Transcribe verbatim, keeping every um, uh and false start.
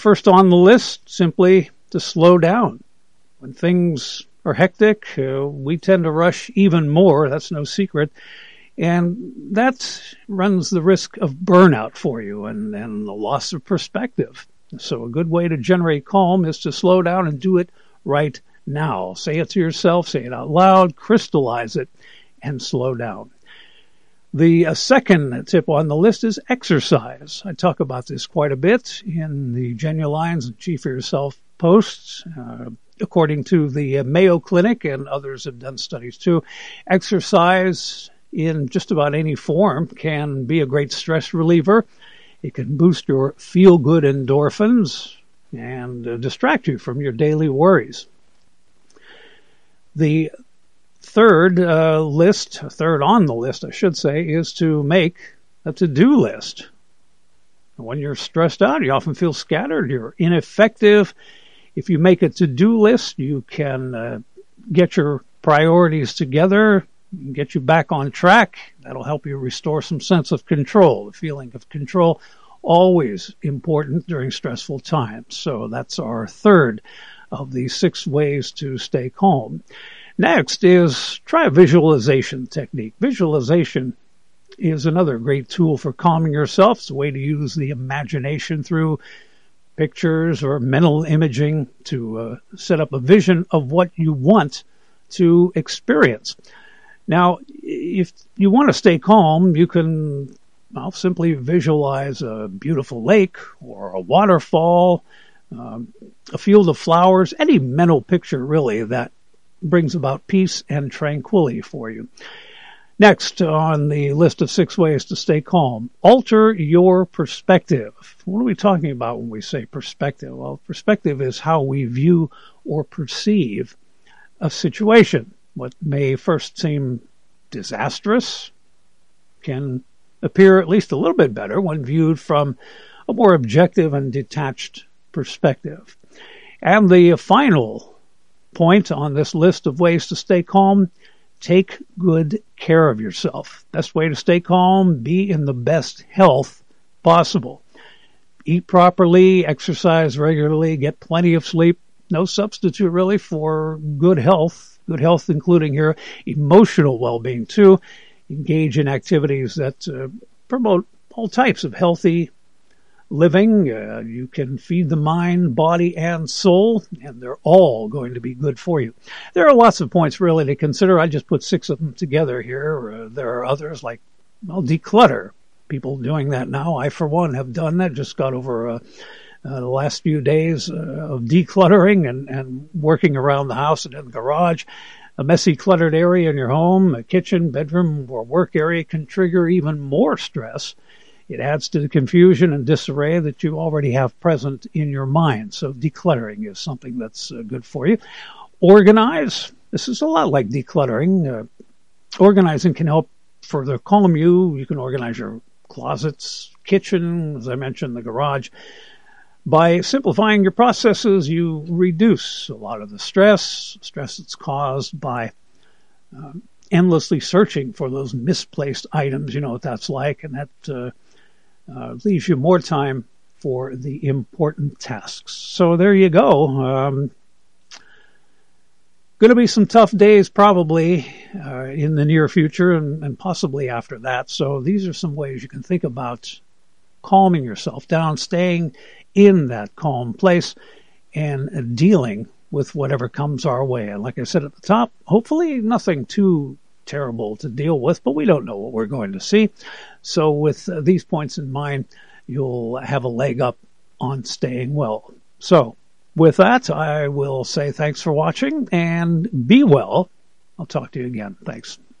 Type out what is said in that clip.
First on the list, simply to slow down. When things are hectic, uh, we tend to rush even more. That's no secret. And that runs the risk of burnout for you and, and the loss of perspective. So a good way to generate calm is to slow down and do it right now. Say it to yourself, say it out loud, crystallize it, and slow down. The uh, second tip on the list is exercise. I talk about this quite a bit in the Genulines and Chief of Yourself posts. Uh, according to the uh, Mayo Clinic, and others have done studies too, exercise in just about any form can be a great stress reliever. It can boost your feel-good endorphins and uh, distract you from your daily worries. The third uh, list, third on the list, I should say, is to make a to-do list. When you're stressed out, you often feel scattered, you're ineffective. If you make a to-do list, you can uh, get your priorities together, get you back on track. That'll help you restore some sense of control. The feeling of control, always important during stressful times. So that's our third of the six ways to stay calm. Next is try a visualization technique. Visualization is another great tool for calming yourself. It's a way to use the imagination through pictures or mental imaging to uh, set up a vision of what you want to experience. Now, if you want to stay calm, you can well, simply visualize a beautiful lake or a waterfall, um, a field of flowers, any mental picture really that brings about peace and tranquility for you. Next on the list of six ways to stay calm, alter your perspective. What are we talking about when we say perspective? Well, perspective is how we view or perceive a situation. What may first seem disastrous can appear at least a little bit better when viewed from a more objective and detached perspective. And the final point on this list of ways to stay calm, take good care of yourself. Best way to stay calm, be in the best health possible. Eat properly, exercise regularly, get plenty of sleep. No substitute really for good health. Good health including your emotional well-being too. Engage in activities that uh, promote all types of healthy living. Uh, you can feed the mind, body, and soul, and they're all going to be good for you. There are lots of points really to consider. I just put six of them together here. Uh, there are others like, well, declutter. People doing that now. I, for one, have done that. Just got over uh, uh, the last few days uh, of decluttering and, and working around the house and in the garage. A messy, cluttered area in your home, a kitchen, bedroom, or work area can trigger even more stress. It adds to the confusion and disarray that you already have present in your mind. So decluttering is something that's uh, good for you. Organize. This is a lot like decluttering. Uh, organizing can help further calm you. You can organize your closets, kitchen, as I mentioned, the garage. By simplifying your processes, you reduce a lot of the stress, stress that's caused by uh, endlessly searching for those misplaced items. You know what that's like, and that uh, uh, leaves you more time for the important tasks. So there you go. Um, going to be some tough days probably uh, in the near future and, and possibly after that. So these are some ways you can think about calming yourself down, staying in that calm place, and dealing with whatever comes our way. And like I said at the top, hopefully nothing too terrible to deal with, but we don't know what we're going to see. So with uh, these points in mind, you'll have a leg up on staying well. So with that, I will say thanks for watching and be well. I'll talk to you again. Thanks.